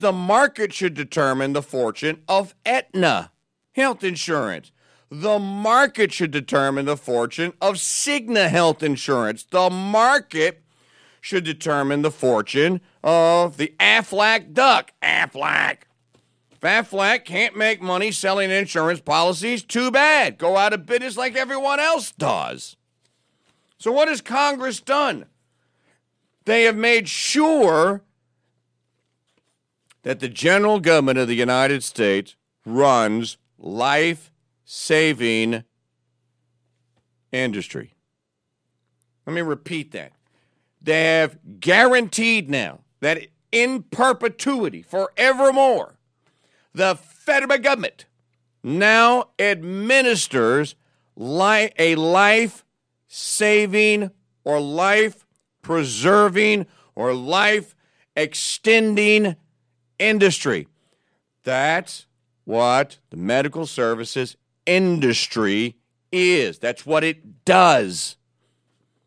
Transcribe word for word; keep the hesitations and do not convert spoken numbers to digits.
The market should determine the fortune of Aetna health insurance. The market should determine the fortune of Cigna health insurance. The market should determine the fortune of the Aflac duck. Aflac. If Aflac can't make money selling insurance policies, too bad. Go out of business like everyone else does. So what has Congress done? They have made sure that the general government of the United States runs life-saving industry. Let me repeat that. They have guaranteed now that in perpetuity, forevermore, the federal government now administers li- a life-saving or life-preserving or life-extending industry. That's what the medical services industry is. That's what it does.